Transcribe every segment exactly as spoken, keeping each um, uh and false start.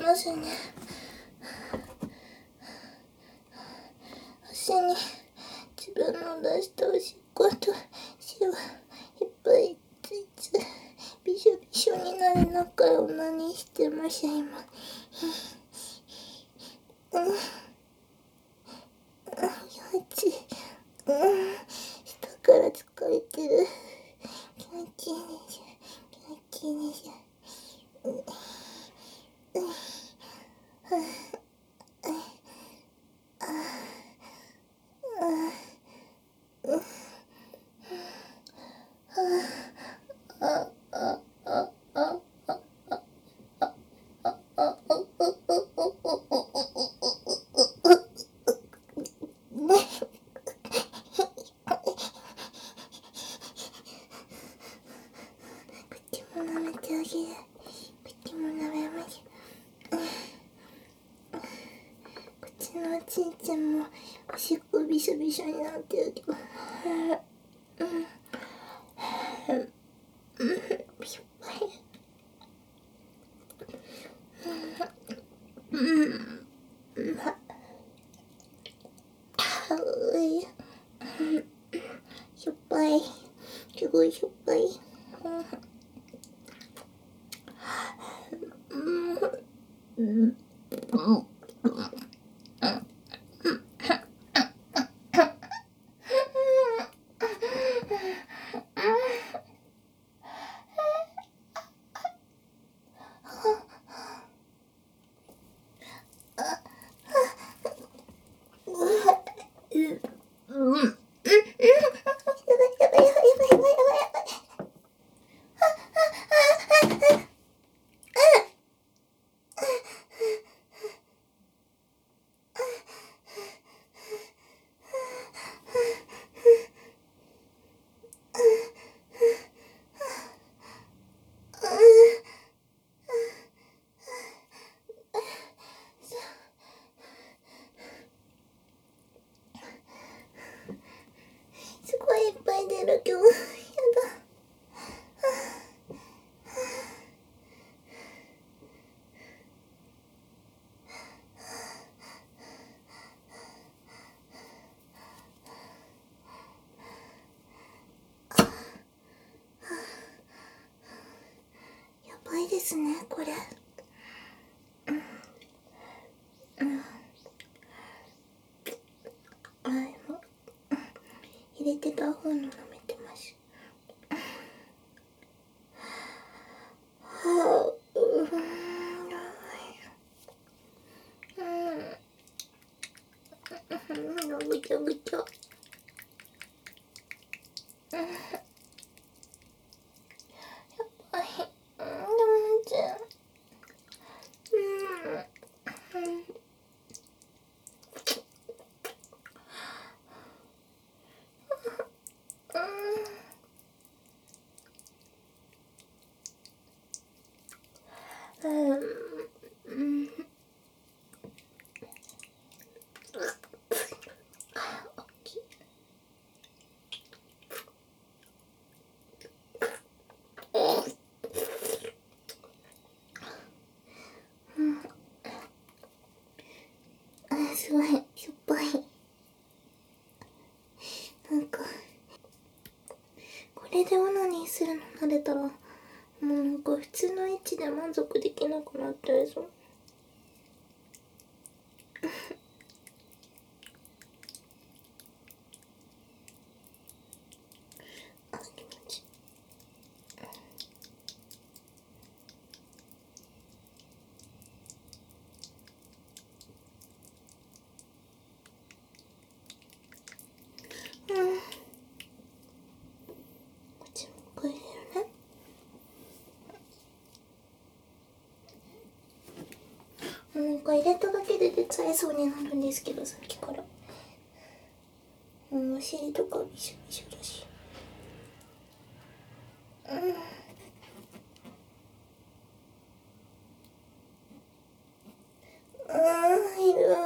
ますね。足に自分の出したおしっこと血はいっぱいついつびしょびしょになる中を何してました今。うん、うん、気持ちいい。うん、下から疲れてる。気持ちいいでしょ。気持ちいいでしょ。うん、うん、口も舐めてあげる。口も舐めます。こっちのおちんちゃんもおしっこびしょびしょになってるけど、うん、うん、しょっぱい。うん、うん、しょっぱい。すごいしょっぱい。うん、うん、うん。すごいいっぱい出る今日。やだ。やばいですねこれ。うん、うん、あ、もう入れてた方の舐めてます。はあ、うん、うん、ぐちゃぐちゃ。うん、やっぱり、うん、でもじゃうん、うん、うん、うん、うん、大きい。うん、あ、すごいしょっぱい。なんかこれでオナニーするの慣れたらもうなんか普通のエッチで満足できなくなっちゃいそう。あ、気持ちいい。うん、こっちもこれ入れるね。なんか入れただけで出ちゃいそうになるんですけどさっきから。うん、お尻とかびしょびしょだし。うん、あーいる。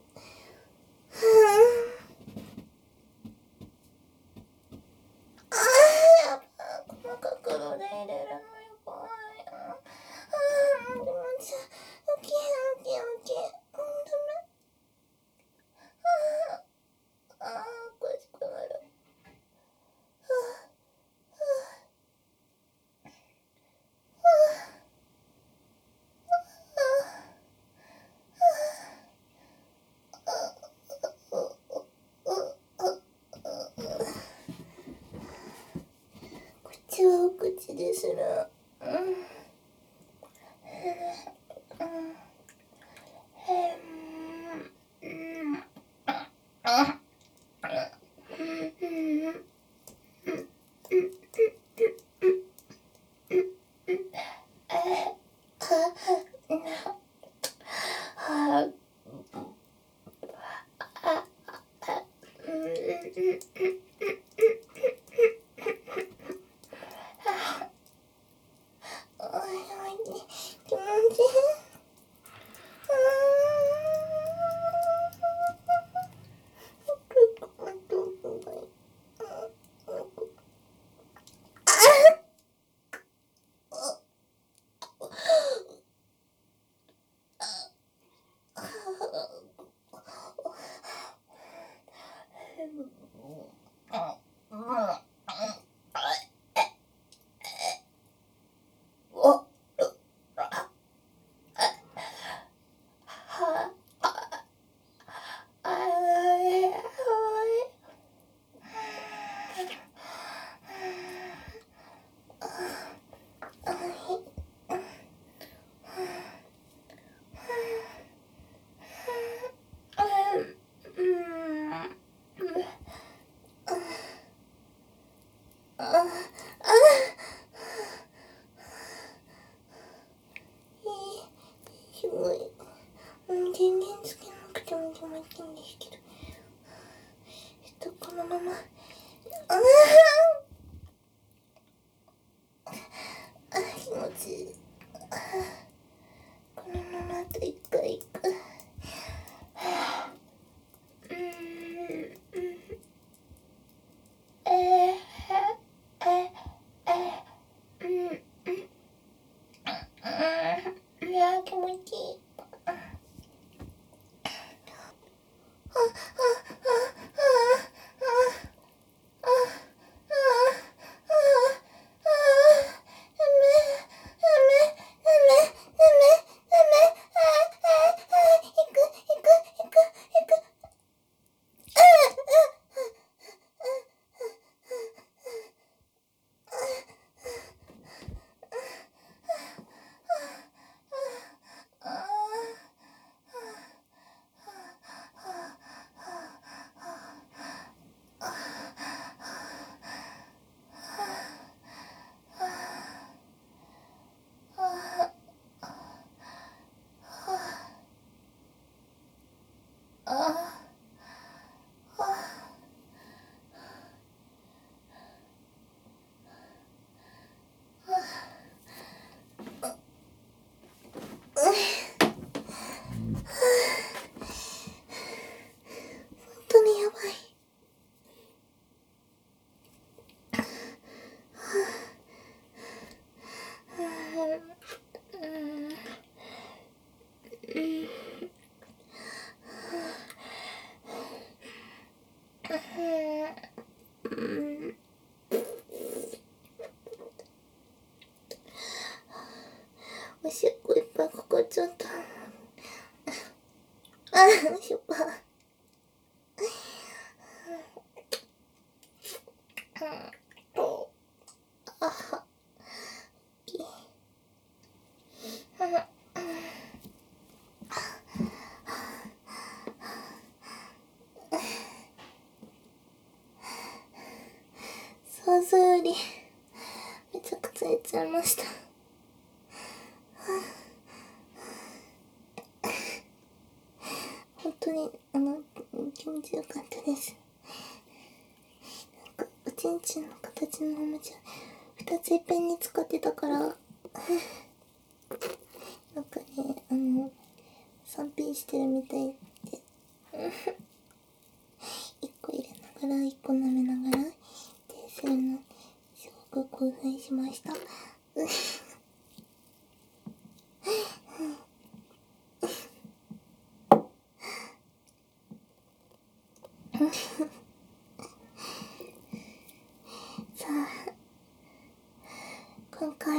あーやっぱ細かくので入れるのやばい。あー気持ちいい。 じする。うん。うん。うん。あ。うん。気持ちいい。すごい。うん、全然つけなくても決まってるんですけど。ちょっとこのまま。ああ、気持ちいい。このままあと一回いく。うん。えー、え、え、うん、うん。いや、気持ちいい。本当にやばい。おしっこいっぱいかかっちゃった。あー、しょっぱい。想像よりめちゃくちゃやっちゃいました。本当にあの気持ちよかったです。なんかおちんちんの形のおもちゃふたついっぺんに使ってたからなんかね、あの賛否してるみたいでいっこ入れながらいっこ舐めながらでするのすごく興奮しました。さあ今回